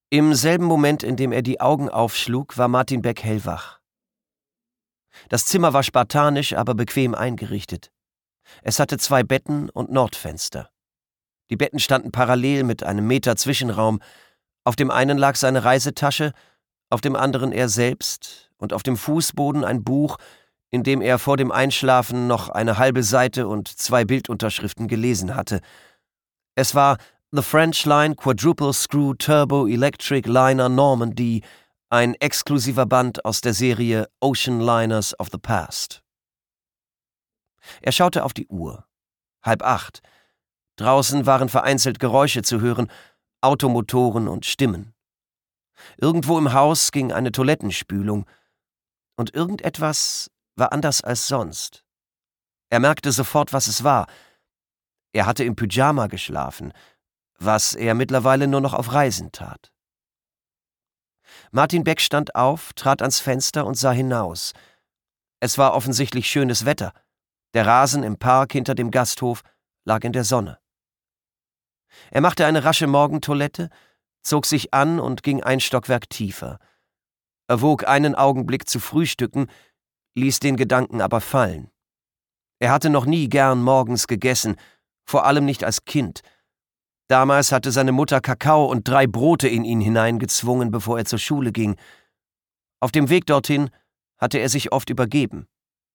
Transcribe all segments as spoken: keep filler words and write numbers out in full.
Im selben Moment, in dem er die Augen aufschlug, war Martin Beck hellwach. Das Zimmer war spartanisch, aber bequem eingerichtet. Es hatte zwei Betten und Nordfenster. Die Betten standen parallel mit einem Meter Zwischenraum. Auf dem einen lag seine Reisetasche, auf dem anderen er selbst und auf dem Fußboden ein Buch, in dem er vor dem Einschlafen noch eine halbe Seite und zwei Bildunterschriften gelesen hatte. Es war The French Line Quadruple Screw Turbo Electric Liner Normandy, ein exklusiver Band aus der Serie Ocean Liners of the Past. Er schaute auf die Uhr. Halb acht. Draußen waren vereinzelt Geräusche zu hören, Automotoren und Stimmen. Irgendwo im Haus ging eine Toilettenspülung. Und irgendetwas war anders als sonst. Er merkte sofort, was es war. Er hatte im Pyjama geschlafen, was er mittlerweile nur noch auf Reisen tat. Martin Beck stand auf, trat ans Fenster und sah hinaus. Es war offensichtlich schönes Wetter. Der Rasen im Park hinter dem Gasthof lag in der Sonne. Er machte eine rasche Morgentoilette, zog sich an und ging ein Stockwerk tiefer. Er wog einen Augenblick zu frühstücken, ließ den Gedanken aber fallen. Er hatte noch nie gern morgens gegessen, vor allem nicht als Kind. Damals hatte seine Mutter Kakao und drei Brote in ihn hineingezwungen, bevor er zur Schule ging. Auf dem Weg dorthin hatte er sich oft übergeben.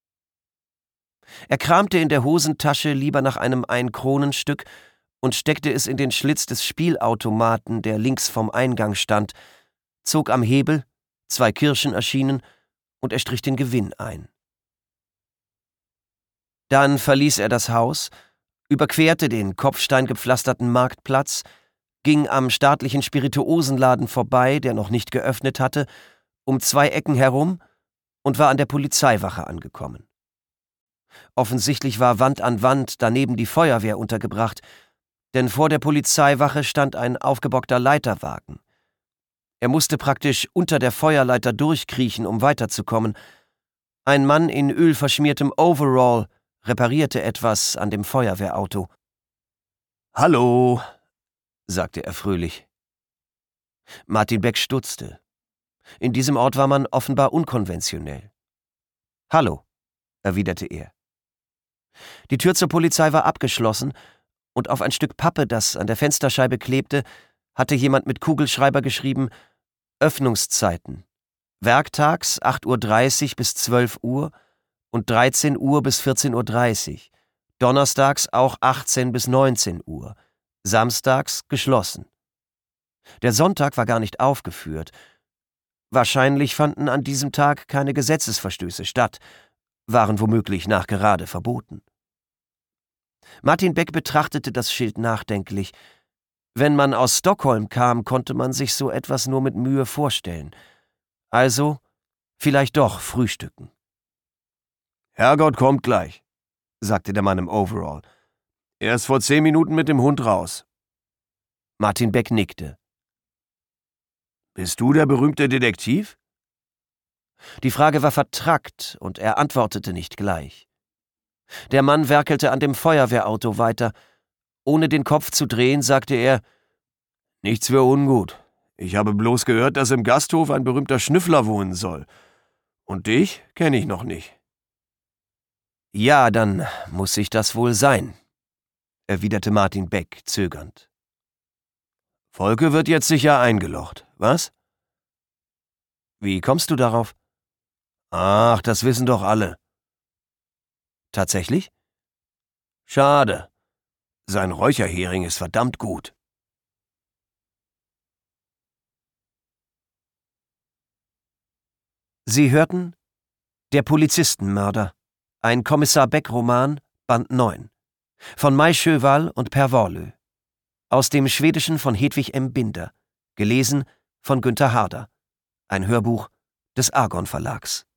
Er kramte in der Hosentasche lieber nach einem Ein-Kronenstück und steckte es in den Schlitz des Spielautomaten, der links vom Eingang stand, zog am Hebel, zwei Kirschen erschienen und er strich den Gewinn ein. Dann verließ er das Haus, überquerte den kopfsteingepflasterten Marktplatz, ging am staatlichen Spirituosenladen vorbei, der noch nicht geöffnet hatte, um zwei Ecken herum und war an der Polizeiwache angekommen. Offensichtlich war Wand an Wand daneben die Feuerwehr untergebracht, denn vor der Polizeiwache stand ein aufgebockter Leiterwagen. Er musste praktisch unter der Feuerleiter durchkriechen, um weiterzukommen. Ein Mann in ölverschmiertem Overall reparierte etwas an dem Feuerwehrauto. »Hallo«, sagte er fröhlich. Martin Beck stutzte. In diesem Ort war man offenbar unkonventionell. »Hallo«, erwiderte er. Die Tür zur Polizei war abgeschlossen, und auf ein Stück Pappe, das an der Fensterscheibe klebte, hatte jemand mit Kugelschreiber geschrieben: Öffnungszeiten. Werktags acht Uhr dreißig bis zwölf Uhr und dreizehn Uhr bis vierzehn Uhr dreißig. Donnerstags auch achtzehn bis neunzehn Uhr. Samstags geschlossen. Der Sonntag war gar nicht aufgeführt. Wahrscheinlich fanden an diesem Tag keine Gesetzesverstöße statt, waren womöglich nachgerade verboten. Martin Beck betrachtete das Schild nachdenklich. Wenn man aus Stockholm kam, konnte man sich so etwas nur mit Mühe vorstellen. Also vielleicht doch frühstücken. »Herrgott kommt gleich«, sagte der Mann im Overall. »Er ist vor zehn Minuten mit dem Hund raus.« Martin Beck nickte. »Bist du der berühmte Detektiv?« Die Frage war vertrackt, und er antwortete nicht gleich. Der Mann werkelte an dem Feuerwehrauto weiter. Ohne den Kopf zu drehen, sagte er: »Nichts für ungut. Ich habe bloß gehört, dass im Gasthof ein berühmter Schnüffler wohnen soll. Und dich kenne ich noch nicht.« »Ja, dann muss ich das wohl sein«, erwiderte Martin Beck zögernd. »Volke wird jetzt sicher eingelocht, was?« »Wie kommst du darauf?« »Ach, das wissen doch alle.« »Tatsächlich?« »Schade. Sein Räucherhering ist verdammt gut.« Sie hörten »Der Polizistenmörder«, ein Kommissar Beck-Roman, Band neun, von Mai Sjöwall und Per Wollö, aus dem Schwedischen von Hedwig M. Binder, gelesen von Günther Harder, ein Hörbuch des Argon Verlags.